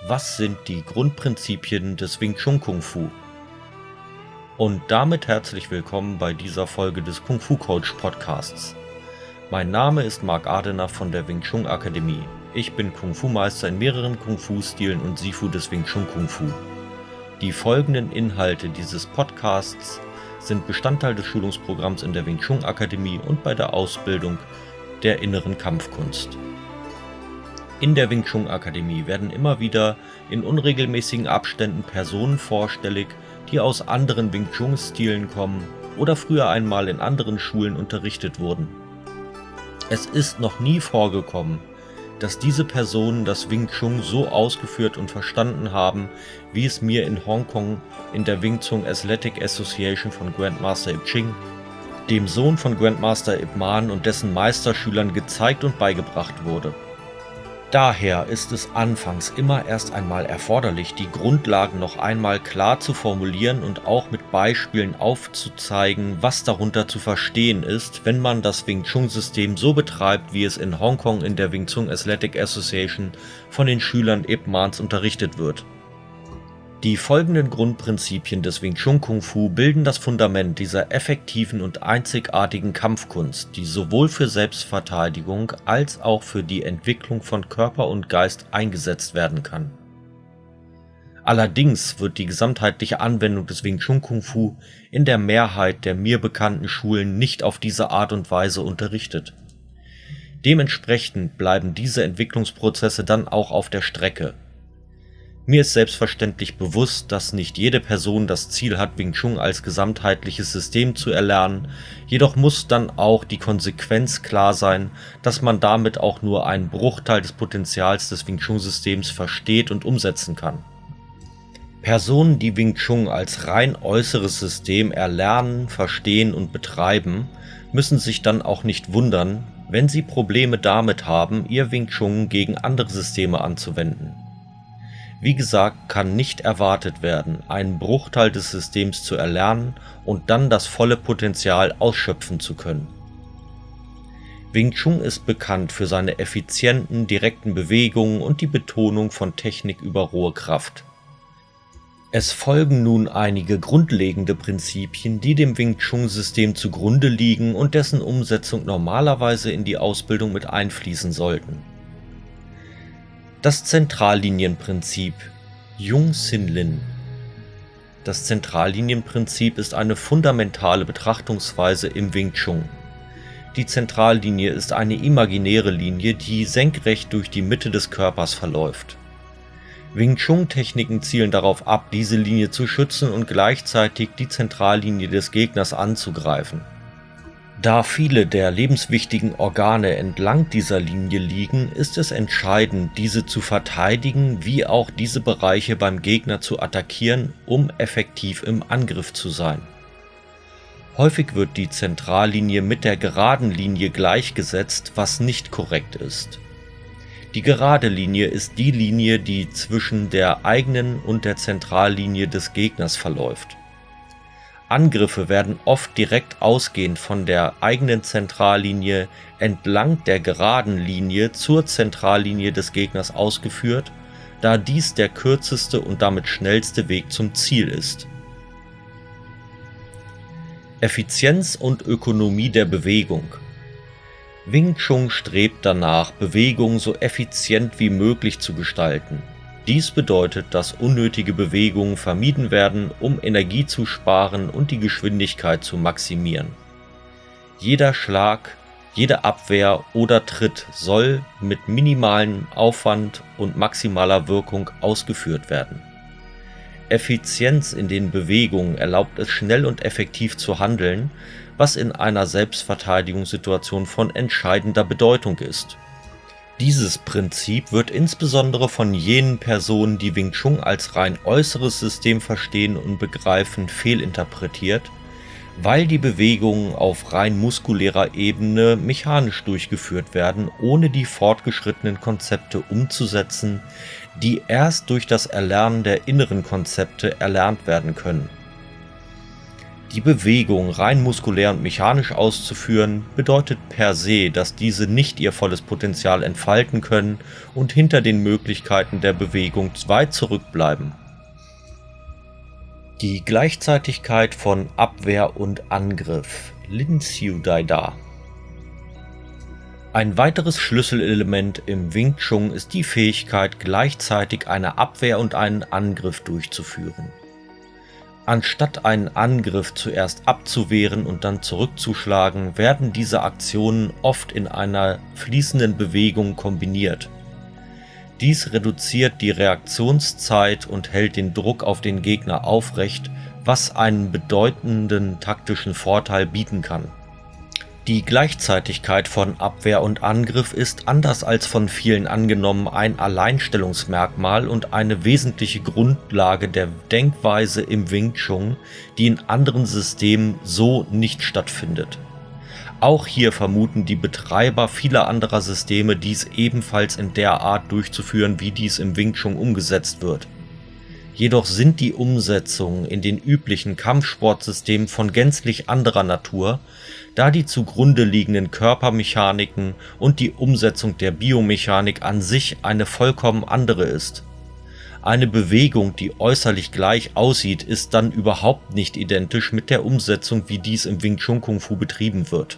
was sind die Grundprinzipien des Wing Chun Kung Fu? Und damit herzlich willkommen bei dieser Folge des Kung Fu Coach Podcasts. Mein Name ist Marc Adener von der Wing Chun Akademie. Ich bin Kung Fu Meister in mehreren Kung Fu Stilen und Sifu des Wing Chun Kung Fu. Die folgenden Inhalte dieses Podcasts sind Bestandteil des Schulungsprogramms in der Wing Chun Akademie und bei der Ausbildung der inneren Kampfkunst. In der Wing Chun Akademie werden immer wieder in unregelmäßigen Abständen Personen vorstellig, die aus anderen Wing Chun Stilen kommen oder früher einmal in anderen Schulen unterrichtet wurden. Es ist noch nie vorgekommen, dass diese Personen das Wing Chun so ausgeführt und verstanden haben, wie es mir in Hongkong in der Wing Chun Athletic Association von Grandmaster Ip Ching, dem Sohn von Grandmaster Ip Man und dessen Meisterschülern gezeigt und beigebracht wurde. Daher ist es anfangs immer erst einmal erforderlich, die Grundlagen noch einmal klar zu formulieren und auch mit Beispielen aufzuzeigen, was darunter zu verstehen ist, wenn man das Wing Chun System so betreibt, wie es in Hongkong in der Wing Chun Athletic Association von den Schülern Ip Mans unterrichtet wird. Die folgenden Grundprinzipien des Wing Chun Kung Fu bilden das Fundament dieser effektiven und einzigartigen Kampfkunst, die sowohl für Selbstverteidigung als auch für die Entwicklung von Körper und Geist eingesetzt werden kann. Allerdings wird die gesamtheitliche Anwendung des Wing Chun Kung Fu in der Mehrheit der mir bekannten Schulen nicht auf diese Art und Weise unterrichtet. Dementsprechend bleiben diese Entwicklungsprozesse dann auch auf der Strecke. Mir ist selbstverständlich bewusst, dass nicht jede Person das Ziel hat, Wing Chun als gesamtheitliches System zu erlernen, jedoch muss dann auch die Konsequenz klar sein, dass man damit auch nur einen Bruchteil des Potenzials des Wing Chun Systems versteht und umsetzen kann. Personen, die Wing Chun als rein äußeres System erlernen, verstehen und betreiben, müssen sich dann auch nicht wundern, wenn sie Probleme damit haben, ihr Wing Chun gegen andere Systeme anzuwenden. Wie gesagt, kann nicht erwartet werden, einen Bruchteil des Systems zu erlernen und dann das volle Potenzial ausschöpfen zu können. Wing Chun ist bekannt für seine effizienten, direkten Bewegungen und die Betonung von Technik über rohe Kraft. Es folgen nun einige grundlegende Prinzipien, die dem Wing Chun System zugrunde liegen und dessen Umsetzung normalerweise in die Ausbildung mit einfließen sollten. Das Zentrallinienprinzip Jung Sin Lin. Das Zentrallinienprinzip ist eine fundamentale Betrachtungsweise im Wing Chun. Die Zentrallinie ist eine imaginäre Linie, die senkrecht durch die Mitte des Körpers verläuft. Wing Chun Techniken zielen darauf ab, diese Linie zu schützen und gleichzeitig die Zentrallinie des Gegners anzugreifen. Da viele der lebenswichtigen Organe entlang dieser Linie liegen, ist es entscheidend, diese zu verteidigen, wie auch diese Bereiche beim Gegner zu attackieren, um effektiv im Angriff zu sein. Häufig wird die Zentrallinie mit der geraden Linie gleichgesetzt, was nicht korrekt ist. Die gerade Linie ist die Linie, die zwischen der eigenen und der Zentrallinie des Gegners verläuft. Angriffe werden oft direkt ausgehend von der eigenen Zentrallinie entlang der geraden Linie zur Zentrallinie des Gegners ausgeführt, da dies der kürzeste und damit schnellste Weg zum Ziel ist. Effizienz und Ökonomie der Bewegung. Wing Chun strebt danach, Bewegung so effizient wie möglich zu gestalten. Dies bedeutet, dass unnötige Bewegungen vermieden werden, um Energie zu sparen und die Geschwindigkeit zu maximieren. Jeder Schlag, jede Abwehr oder Tritt soll mit minimalem Aufwand und maximaler Wirkung ausgeführt werden. Effizienz in den Bewegungen erlaubt es, schnell und effektiv zu handeln, was in einer Selbstverteidigungssituation von entscheidender Bedeutung ist. Dieses Prinzip wird insbesondere von jenen Personen, die Wing Chun als rein äußeres System verstehen und begreifen, fehlinterpretiert, weil die Bewegungen auf rein muskulärer Ebene mechanisch durchgeführt werden, ohne die fortgeschrittenen Konzepte umzusetzen, die erst durch das Erlernen der inneren Konzepte erlernt werden können. Die Bewegung rein muskulär und mechanisch auszuführen, bedeutet per se, dass diese nicht ihr volles Potenzial entfalten können und hinter den Möglichkeiten der Bewegung weit zurückbleiben. Die Gleichzeitigkeit von Abwehr und Angriff, Lin Siu Dai Da. Ein weiteres Schlüsselelement im Wing Chun ist die Fähigkeit, gleichzeitig eine Abwehr und einen Angriff durchzuführen. Anstatt einen Angriff zuerst abzuwehren und dann zurückzuschlagen, werden diese Aktionen oft in einer fließenden Bewegung kombiniert. Dies reduziert die Reaktionszeit und hält den Druck auf den Gegner aufrecht, was einen bedeutenden taktischen Vorteil bieten kann. Die Gleichzeitigkeit von Abwehr und Angriff ist, anders als von vielen angenommen, ein Alleinstellungsmerkmal und eine wesentliche Grundlage der Denkweise im Wing Chun, die in anderen Systemen so nicht stattfindet. Auch hier vermuten die Betreiber vieler anderer Systeme dies ebenfalls in der Art durchzuführen, wie dies im Wing Chun umgesetzt wird. Jedoch sind die Umsetzungen in den üblichen Kampfsportsystemen von gänzlich anderer Natur, da die zugrunde liegenden Körpermechaniken und die Umsetzung der Biomechanik an sich eine vollkommen andere ist. Eine Bewegung, die äußerlich gleich aussieht, ist dann überhaupt nicht identisch mit der Umsetzung, wie dies im Wing Chun Kung Fu betrieben wird.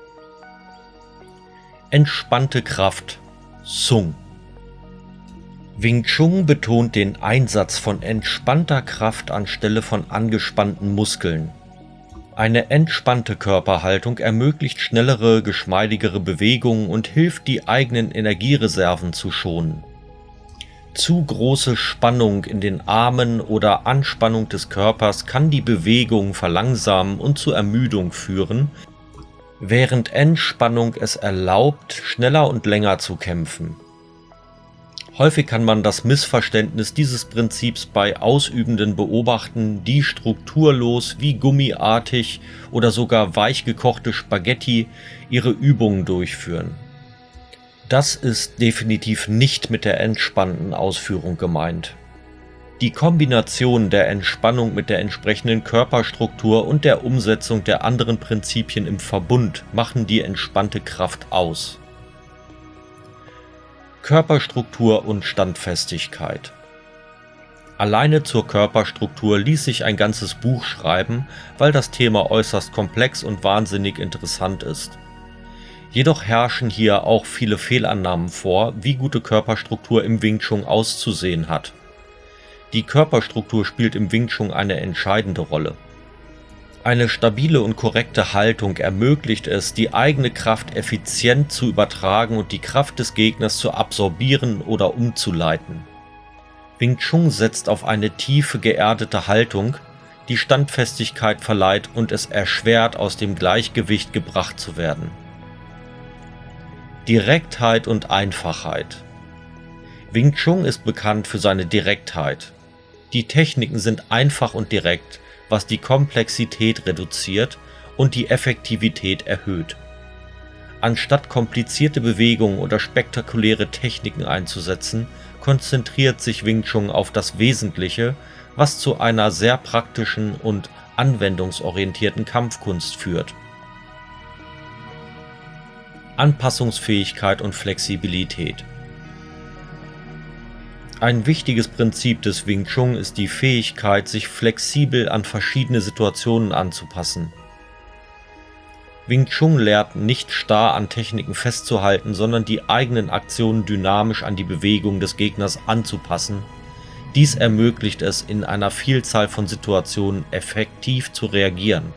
Entspannte Kraft, Sung. Wing Chun betont den Einsatz von entspannter Kraft anstelle von angespannten Muskeln. Eine entspannte Körperhaltung ermöglicht schnellere, geschmeidigere Bewegungen und hilft, die eigenen Energiereserven zu schonen. Zu große Spannung in den Armen oder Anspannung des Körpers kann die Bewegung verlangsamen und zu Ermüdung führen, während Entspannung es erlaubt, schneller und länger zu kämpfen. Häufig kann man das Missverständnis dieses Prinzips bei Ausübenden beobachten, die strukturlos wie gummiartig oder sogar weich gekochte Spaghetti ihre Übungen durchführen. Das ist definitiv nicht mit der entspannten Ausführung gemeint. Die Kombination der Entspannung mit der entsprechenden Körperstruktur und der Umsetzung der anderen Prinzipien im Verbund machen die entspannte Kraft aus. Körperstruktur und Standfestigkeit. Alleine zur Körperstruktur ließ sich ein ganzes Buch schreiben, weil das Thema äußerst komplex und wahnsinnig interessant ist. Jedoch herrschen hier auch viele Fehlannahmen vor, wie gute Körperstruktur im Wing Chun auszusehen hat. Die Körperstruktur spielt im Wing Chun eine entscheidende Rolle. Eine stabile und korrekte Haltung ermöglicht es, die eigene Kraft effizient zu übertragen und die Kraft des Gegners zu absorbieren oder umzuleiten. Wing Chun setzt auf eine tiefe, geerdete Haltung, die Standfestigkeit verleiht und es erschwert, aus dem Gleichgewicht gebracht zu werden. Direktheit und Einfachheit. Wing Chun ist bekannt für seine Direktheit. Die Techniken sind einfach und direkt, was die Komplexität reduziert und die Effektivität erhöht. Anstatt komplizierte Bewegungen oder spektakuläre Techniken einzusetzen, konzentriert sich Wing Chun auf das Wesentliche, was zu einer sehr praktischen und anwendungsorientierten Kampfkunst führt. Anpassungsfähigkeit und Flexibilität. Ein wichtiges Prinzip des Wing Chun ist die Fähigkeit, sich flexibel an verschiedene Situationen anzupassen. Wing Chun lehrt nicht starr an Techniken festzuhalten, sondern die eigenen Aktionen dynamisch an die Bewegung des Gegners anzupassen. Dies ermöglicht es, in einer Vielzahl von Situationen effektiv zu reagieren.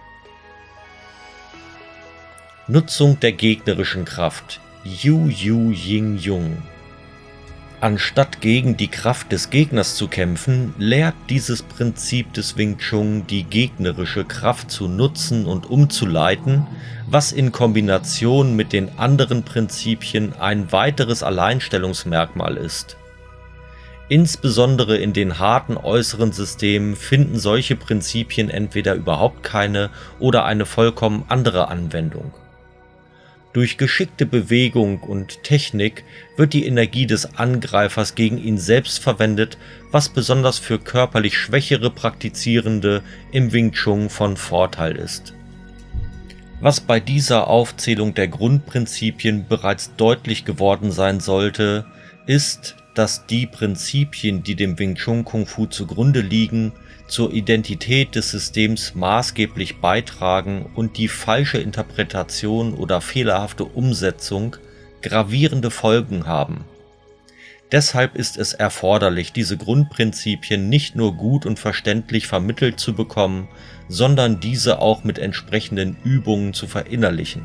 Nutzung der gegnerischen Kraft, Yu Yu Ying Yung. Anstatt gegen die Kraft des Gegners zu kämpfen, lehrt dieses Prinzip des Wing Chun, die gegnerische Kraft zu nutzen und umzuleiten, was in Kombination mit den anderen Prinzipien ein weiteres Alleinstellungsmerkmal ist. Insbesondere in den harten äußeren Systemen finden solche Prinzipien entweder überhaupt keine oder eine vollkommen andere Anwendung. Durch geschickte Bewegung und Technik wird die Energie des Angreifers gegen ihn selbst verwendet, was besonders für körperlich schwächere Praktizierende im Wing Chun von Vorteil ist. Was bei dieser Aufzählung der Grundprinzipien bereits deutlich geworden sein sollte, ist, dass die Prinzipien, die dem Wing Chun Kung Fu zugrunde liegen, zur Identität des Systems maßgeblich beitragen und die falsche Interpretation oder fehlerhafte Umsetzung gravierende Folgen haben. Deshalb ist es erforderlich, diese Grundprinzipien nicht nur gut und verständlich vermittelt zu bekommen, sondern diese auch mit entsprechenden Übungen zu verinnerlichen.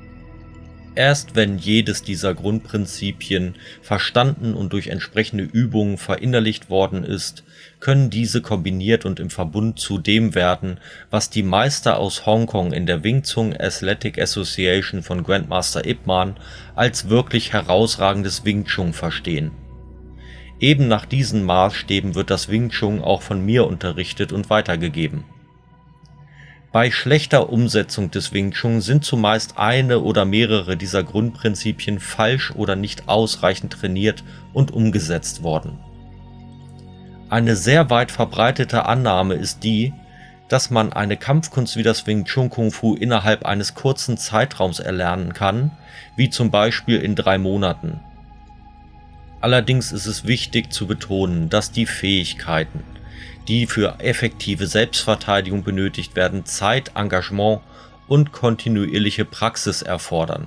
Erst wenn jedes dieser Grundprinzipien verstanden und durch entsprechende Übungen verinnerlicht worden ist, können diese kombiniert und im Verbund zu dem werden, was die Meister aus Hongkong in der Wing Chun Athletic Association von Grandmaster Ip Man als wirklich herausragendes Wing Chun verstehen. Eben nach diesen Maßstäben wird das Wing Chun auch von mir unterrichtet und weitergegeben. Bei schlechter Umsetzung des Wing Chun sind zumeist eine oder mehrere dieser Grundprinzipien falsch oder nicht ausreichend trainiert und umgesetzt worden. Eine sehr weit verbreitete Annahme ist die, dass man eine Kampfkunst wie das Wing Chun Kung Fu innerhalb eines kurzen Zeitraums erlernen kann, wie zum Beispiel in 3 Monaten. Allerdings ist es wichtig zu betonen, dass die Fähigkeiten, die für effektive Selbstverteidigung benötigt werden, Zeit, Engagement und kontinuierliche Praxis erfordern.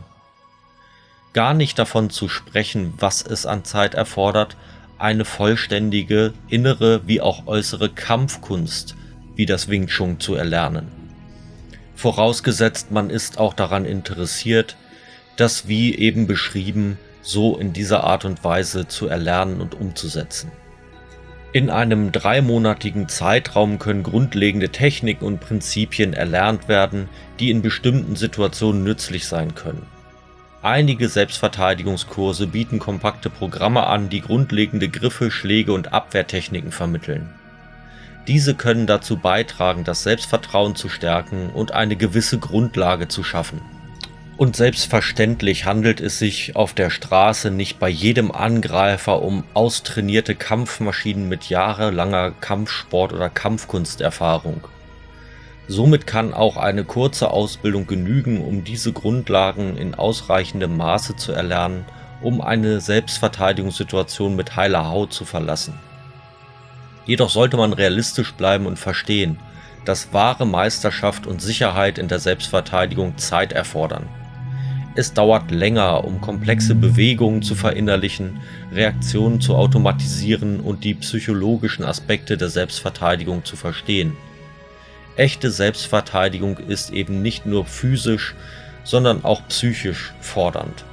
Gar nicht davon zu sprechen, was es an Zeit erfordert, eine vollständige innere wie auch äußere Kampfkunst wie das Wing Chun zu erlernen. Vorausgesetzt, man ist auch daran interessiert, das wie eben beschrieben so in dieser Art und Weise zu erlernen und umzusetzen. In einem 3-monatigen Zeitraum können grundlegende Techniken und Prinzipien erlernt werden, die in bestimmten Situationen nützlich sein können. Einige Selbstverteidigungskurse bieten kompakte Programme an, die grundlegende Griffe, Schläge und Abwehrtechniken vermitteln. Diese können dazu beitragen, das Selbstvertrauen zu stärken und eine gewisse Grundlage zu schaffen. Und selbstverständlich handelt es sich auf der Straße nicht bei jedem Angreifer um austrainierte Kampfmaschinen mit jahrelanger Kampfsport- oder Kampfkunsterfahrung. Somit kann auch eine kurze Ausbildung genügen, um diese Grundlagen in ausreichendem Maße zu erlernen, um eine Selbstverteidigungssituation mit heiler Haut zu verlassen. Jedoch sollte man realistisch bleiben und verstehen, dass wahre Meisterschaft und Sicherheit in der Selbstverteidigung Zeit erfordern. Es dauert länger, um komplexe Bewegungen zu verinnerlichen, Reaktionen zu automatisieren und die psychologischen Aspekte der Selbstverteidigung zu verstehen. Echte Selbstverteidigung ist eben nicht nur physisch, sondern auch psychisch fordernd.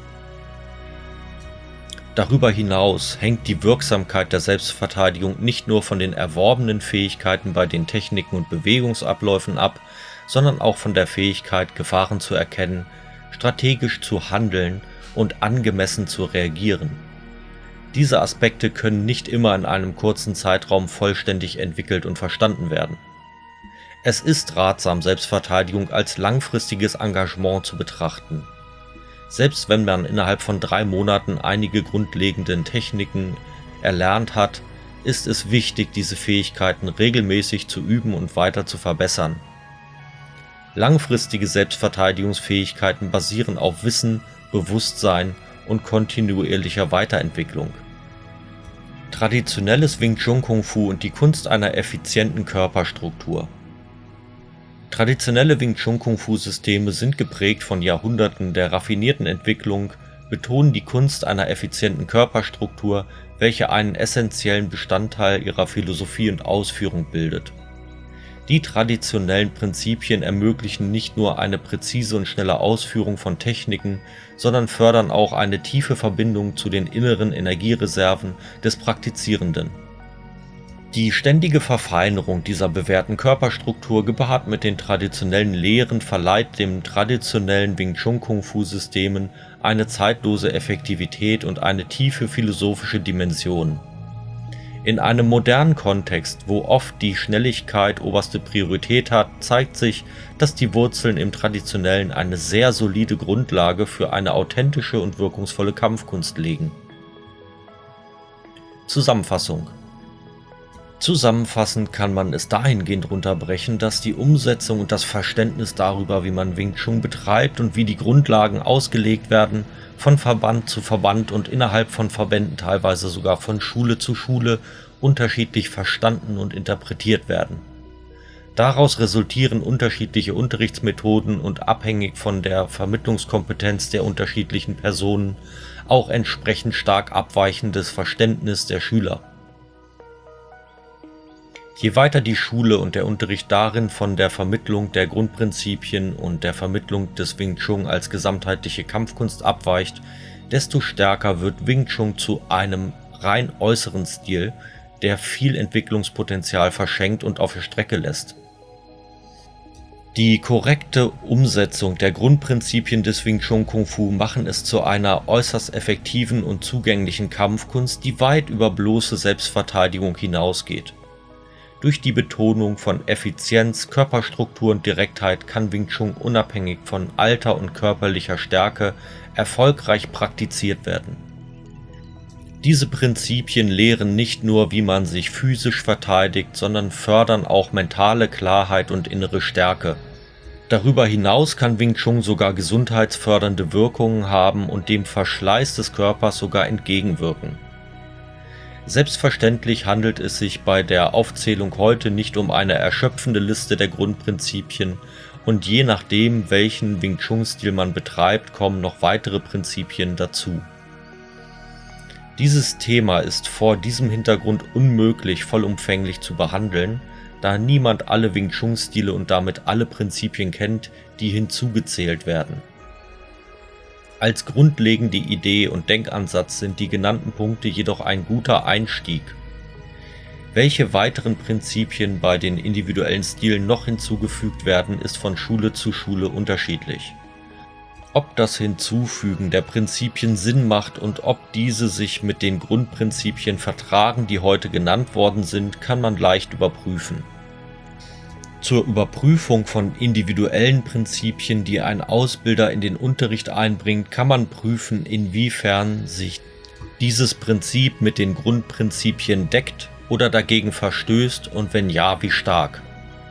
Darüber hinaus hängt die Wirksamkeit der Selbstverteidigung nicht nur von den erworbenen Fähigkeiten bei den Techniken und Bewegungsabläufen ab, sondern auch von der Fähigkeit, Gefahren zu erkennen, strategisch zu handeln und angemessen zu reagieren. Diese Aspekte können nicht immer in einem kurzen Zeitraum vollständig entwickelt und verstanden werden. Es ist ratsam, Selbstverteidigung als langfristiges Engagement zu betrachten. Selbst wenn man innerhalb von 3 Monaten einige grundlegende Techniken erlernt hat, ist es wichtig, diese Fähigkeiten regelmäßig zu üben und weiter zu verbessern. Langfristige Selbstverteidigungsfähigkeiten basieren auf Wissen, Bewusstsein und kontinuierlicher Weiterentwicklung. Traditionelles Wing Chun Kung Fu und die Kunst einer effizienten Körperstruktur. Traditionelle Wing Chun Kung Fu Systeme sind geprägt von Jahrhunderten der raffinierten Entwicklung, betonen die Kunst einer effizienten Körperstruktur, welche einen essentiellen Bestandteil ihrer Philosophie und Ausführung bildet. Die traditionellen Prinzipien ermöglichen nicht nur eine präzise und schnelle Ausführung von Techniken, sondern fördern auch eine tiefe Verbindung zu den inneren Energiereserven des Praktizierenden. Die ständige Verfeinerung dieser bewährten Körperstruktur gepaart mit den traditionellen Lehren verleiht dem traditionellen Wing Chun Kung Fu Systemen eine zeitlose Effektivität und eine tiefe philosophische Dimension. In einem modernen Kontext, wo oft die Schnelligkeit oberste Priorität hat, zeigt sich, dass die Wurzeln im Traditionellen eine sehr solide Grundlage für eine authentische und wirkungsvolle Kampfkunst legen. Zusammenfassung. Zusammenfassend kann man es dahingehend runterbrechen, dass die Umsetzung und das Verständnis darüber, wie man Wing Chun betreibt und wie die Grundlagen ausgelegt werden, von Verband zu Verband und innerhalb von Verbänden teilweise sogar von Schule zu Schule unterschiedlich verstanden und interpretiert werden. Daraus resultieren unterschiedliche Unterrichtsmethoden und abhängig von der Vermittlungskompetenz der unterschiedlichen Personen auch entsprechend stark abweichendes Verständnis der Schüler. Je weiter die Schule und der Unterricht darin von der Vermittlung der Grundprinzipien und der Vermittlung des Wing Chun als gesamtheitliche Kampfkunst abweicht, desto stärker wird Wing Chun zu einem rein äußeren Stil, der viel Entwicklungspotenzial verschenkt und auf der Strecke lässt. Die korrekte Umsetzung der Grundprinzipien des Wing Chun Kung Fu machen es zu einer äußerst effektiven und zugänglichen Kampfkunst, die weit über bloße Selbstverteidigung hinausgeht. Durch die Betonung von Effizienz, Körperstruktur und Direktheit kann Wing Chun unabhängig von Alter und körperlicher Stärke erfolgreich praktiziert werden. Diese Prinzipien lehren nicht nur, wie man sich physisch verteidigt, sondern fördern auch mentale Klarheit und innere Stärke. Darüber hinaus kann Wing Chun sogar gesundheitsfördernde Wirkungen haben und dem Verschleiß des Körpers sogar entgegenwirken. Selbstverständlich handelt es sich bei der Aufzählung heute nicht um eine erschöpfende Liste der Grundprinzipien und je nachdem, welchen Wing Chun-Stil man betreibt, kommen noch weitere Prinzipien dazu. Dieses Thema ist vor diesem Hintergrund unmöglich vollumfänglich zu behandeln, da niemand alle Wing Chun-Stile und damit alle Prinzipien kennt, die hinzugezählt werden. Als grundlegende Idee und Denkansatz sind die genannten Punkte jedoch ein guter Einstieg. Welche weiteren Prinzipien bei den individuellen Stilen noch hinzugefügt werden, ist von Schule zu Schule unterschiedlich. Ob das Hinzufügen der Prinzipien Sinn macht und ob diese sich mit den Grundprinzipien vertragen, die heute genannt worden sind, kann man leicht überprüfen. Zur Überprüfung von individuellen Prinzipien, die ein Ausbilder in den Unterricht einbringt, kann man prüfen, inwiefern sich dieses Prinzip mit den Grundprinzipien deckt oder dagegen verstößt und wenn ja, wie stark.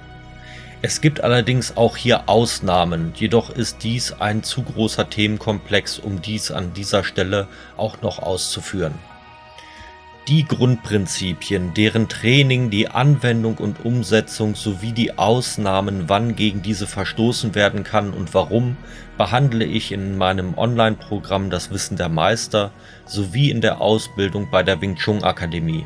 Es gibt allerdings auch hier Ausnahmen, jedoch ist dies ein zu großer Themenkomplex, um dies an dieser Stelle auch noch auszuführen. Die Grundprinzipien, deren Training, die Anwendung und Umsetzung sowie die Ausnahmen, wann gegen diese verstoßen werden kann und warum, behandle ich in meinem Online-Programm Das Wissen der Meister sowie in der Ausbildung bei der Wing Chun Akademie.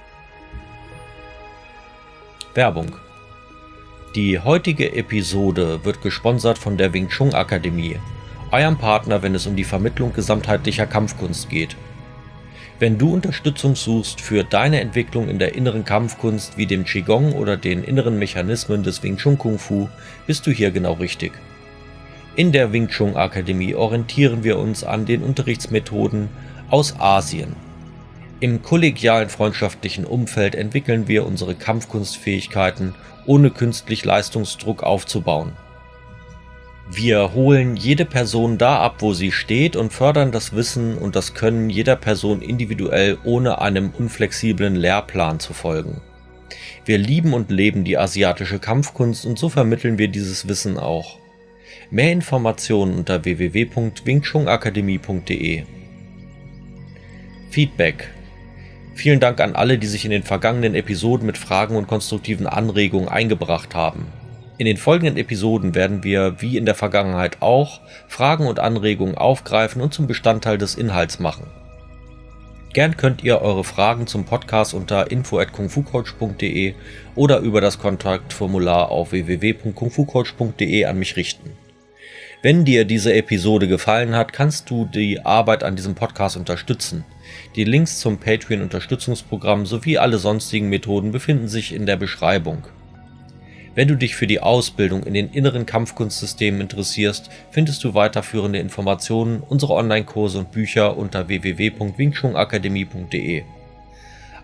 Werbung. Die heutige Episode wird gesponsert von der Wing Chun Akademie, eurem Partner, wenn es um die Vermittlung gesamtheitlicher Kampfkunst geht. Wenn du Unterstützung suchst für deine Entwicklung in der inneren Kampfkunst wie dem Qigong oder den inneren Mechanismen des Wing Chun Kung Fu, bist du hier genau richtig. In der Wing Chun Akademie orientieren wir uns an den Unterrichtsmethoden aus Asien. Im kollegialen freundschaftlichen Umfeld entwickeln wir unsere Kampfkunstfähigkeiten, ohne künstlich Leistungsdruck aufzubauen. Wir holen jede Person da ab, wo sie steht und fördern das Wissen und das Können jeder Person individuell, ohne einem unflexiblen Lehrplan zu folgen. Wir lieben und leben die asiatische Kampfkunst und so vermitteln wir dieses Wissen auch. Mehr Informationen unter www.wingchunakademie.de. Feedback. Vielen Dank an alle, die sich in den vergangenen Episoden mit Fragen und konstruktiven Anregungen eingebracht haben. In den folgenden Episoden werden wir, wie in der Vergangenheit auch, Fragen und Anregungen aufgreifen und zum Bestandteil des Inhalts machen. Gern könnt ihr eure Fragen zum Podcast unter info@kungfucoach.de oder über das Kontaktformular auf www.kungfucoach.de an mich richten. Wenn dir diese Episode gefallen hat, kannst du die Arbeit an diesem Podcast unterstützen. Die Links zum Patreon-Unterstützungsprogramm sowie alle sonstigen Methoden befinden sich in der Beschreibung. Wenn du dich für die Ausbildung in den inneren Kampfkunstsystemen interessierst, findest du weiterführende Informationen, unsere Online-Kurse und Bücher unter www.wingchunakademie.de.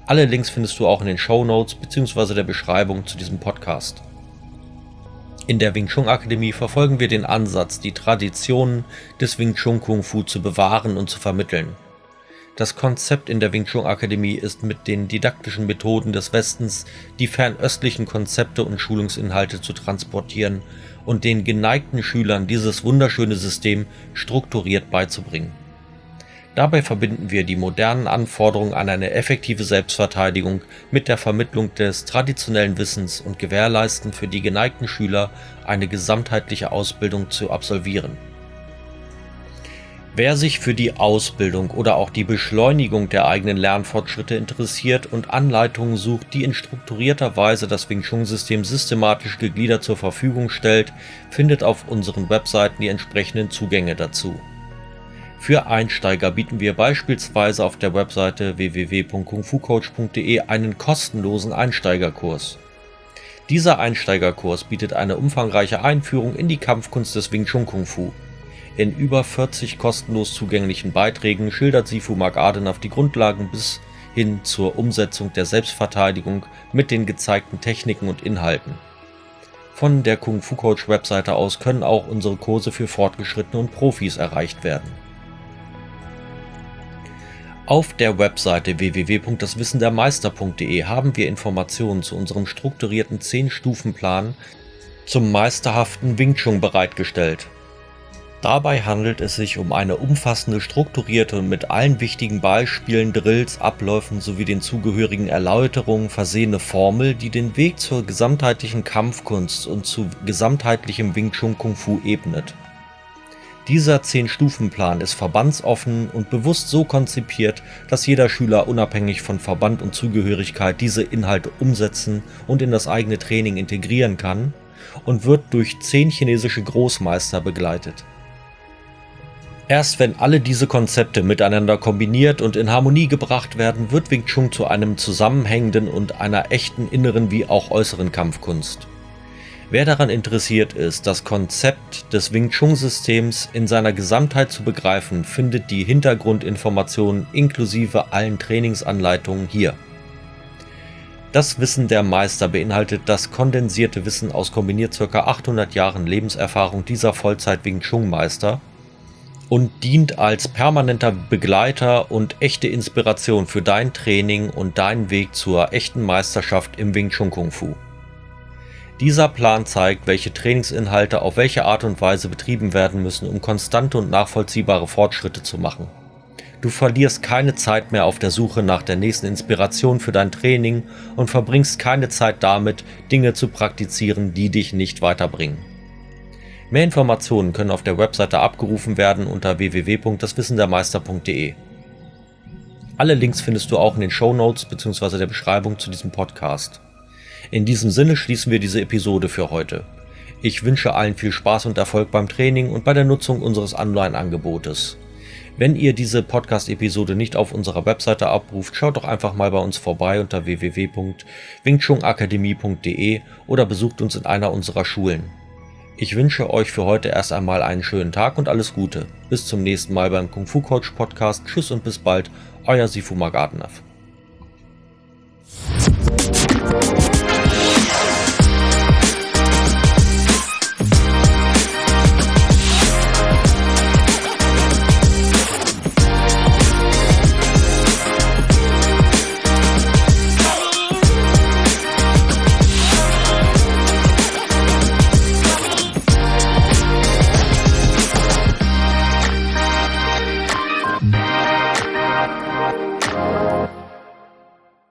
Alle Links findest du auch in den Shownotes bzw. der Beschreibung zu diesem Podcast. In der Wing Chun Akademie verfolgen wir den Ansatz, die Traditionen des Wing Chun Kung Fu zu bewahren und zu vermitteln. Das Konzept in der Wing Chun Akademie ist, mit den didaktischen Methoden des Westens die fernöstlichen Konzepte und Schulungsinhalte zu transportieren und den geneigten Schülern dieses wunderschöne System strukturiert beizubringen. Dabei verbinden wir die modernen Anforderungen an eine effektive Selbstverteidigung mit der Vermittlung des traditionellen Wissens und gewährleisten für die geneigten Schüler eine gesamtheitliche Ausbildung zu absolvieren. Wer sich für die Ausbildung oder auch die Beschleunigung der eigenen Lernfortschritte interessiert und Anleitungen sucht, die in strukturierter Weise das Wing Chun-System systematisch gegliedert zur Verfügung stellt, findet auf unseren Webseiten die entsprechenden Zugänge dazu. Für Einsteiger bieten wir beispielsweise auf der Webseite www.kungfucoach.de einen kostenlosen Einsteigerkurs. Dieser Einsteigerkurs bietet eine umfangreiche Einführung in die Kampfkunst des Wing Chun Kung Fu. In über 40 kostenlos zugänglichen Beiträgen schildert Sifu Mark Adenauer die Grundlagen bis hin zur Umsetzung der Selbstverteidigung mit den gezeigten Techniken und Inhalten. Von der Kung Fu Coach Webseite aus können auch unsere Kurse für Fortgeschrittene und Profis erreicht werden. Auf der Webseite www.daswissendermeister.de haben wir Informationen zu unserem strukturierten 10-Stufen-Plan zum meisterhaften Wing Chun bereitgestellt. Dabei handelt es sich um eine umfassende, strukturierte und mit allen wichtigen Beispielen, Drills, Abläufen sowie den zugehörigen Erläuterungen versehene Formel, die den Weg zur gesamtheitlichen Kampfkunst und zu gesamtheitlichem Wing Chun Kung Fu ebnet. Dieser 10-Stufen-Plan ist verbandsoffen und bewusst so konzipiert, dass jeder Schüler unabhängig von Verband und Zugehörigkeit diese Inhalte umsetzen und in das eigene Training integrieren kann und wird durch 10 chinesische Großmeister begleitet. Erst wenn alle diese Konzepte miteinander kombiniert und in Harmonie gebracht werden, wird Wing Chun zu einem zusammenhängenden und einer echten inneren wie auch äußeren Kampfkunst. Wer daran interessiert ist, das Konzept des Wing Chun-Systems in seiner Gesamtheit zu begreifen, findet die Hintergrundinformationen inklusive allen Trainingsanleitungen hier. Das Wissen der Meister beinhaltet das kondensierte Wissen aus kombiniert ca. 800 Jahren Lebenserfahrung dieser Vollzeit-Wing Chun-Meister und dient als permanenter Begleiter und echte Inspiration für dein Training und deinen Weg zur echten Meisterschaft im Wing Chun Kung Fu. Dieser Plan zeigt, welche Trainingsinhalte auf welche Art und Weise betrieben werden müssen, um konstante und nachvollziehbare Fortschritte zu machen. Du verlierst keine Zeit mehr auf der Suche nach der nächsten Inspiration für dein Training und verbringst keine Zeit damit, Dinge zu praktizieren, die dich nicht weiterbringen. Mehr Informationen können auf der Webseite abgerufen werden unter www.daswissendermeister.de. Alle Links findest du auch in den Shownotes bzw. der Beschreibung zu diesem Podcast. In diesem Sinne schließen wir diese Episode für heute. Ich wünsche allen viel Spaß und Erfolg beim Training und bei der Nutzung unseres Online-Angebotes. Wenn ihr diese Podcast-Episode nicht auf unserer Webseite abruft, schaut doch einfach mal bei uns vorbei unter www.wingchunakademie.de oder besucht uns in einer unserer Schulen. Ich wünsche euch für heute erst einmal einen schönen Tag und alles Gute. Bis zum nächsten Mal beim Kung Fu Coach Podcast. Tschüss und bis bald, euer Sifu Mark Adenauer.